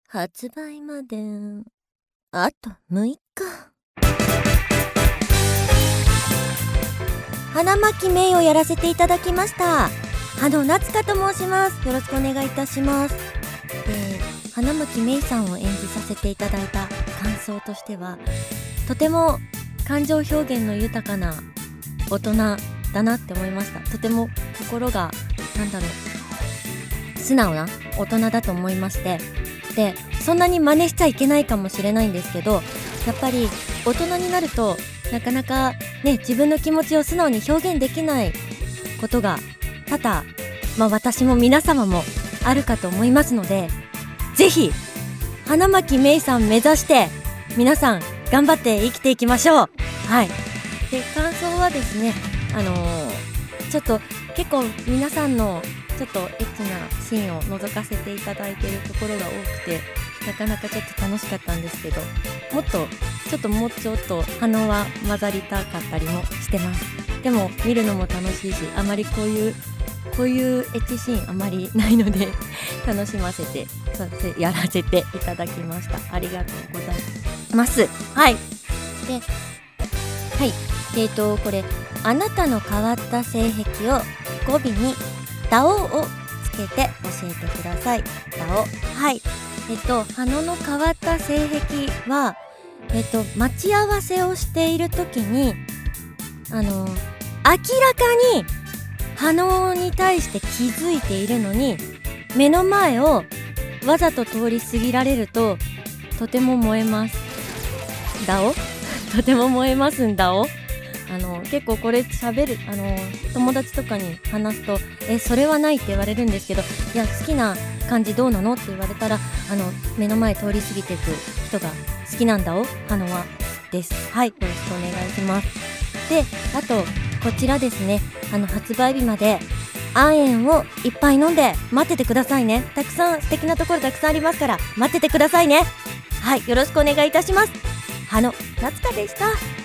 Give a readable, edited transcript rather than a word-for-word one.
発売まであと6日。花巻メイをやらせていただきました。夏香と申します。よろしくお願いいたします。花巻メイさんを演じさせていただいた感想としては、とても感情表現の豊かな大人だなって思いました。とても心が素直な大人だと思いまして、でそんなに真似しちゃいけないかもしれないんですけど、やっぱり大人になるとなかなかね、自分の気持ちを素直に表現できないことが多々、私も皆様もあるかと思いますので、ぜひ花巻メイさん目指して皆さん頑張って生きていきましょう。はい。で感想はですね、ちょっと結構皆さんのちょっとエッチなシーンを覗かせていただいているところが多くて、なかなかちょっと楽しかったんですけど、もうちょっと鼻は混ざりたかったりもしてます。でも見るのも楽しいし、あまりこういうエッチシーンあまりないので楽しませてやらせていただきました。ありがとうございます。はい。で、はい。これあなたの変わった性癖を語尾にダオをつけて教えてください。ダオ。はい。花の変わった性癖は、待ち合わせをしている時に明らかに花に対して気づいているのに、目の前をわざと通り過ぎられるととても燃えます。ダオとても燃えますんだお。結構これ喋る友達とかに話すとそれはないって言われるんですけど、いや好きな感じどうなのって言われたら、目の前通り過ぎていく人が好きなんだお花はです。はい、よろしくお願いします。であとこちらですね、発売日まであんえんをいっぱい飲んで待っててくださいね。たくさん素敵なところたくさんありますから待っててくださいね。はい、よろしくお願いいたします。夏香でした。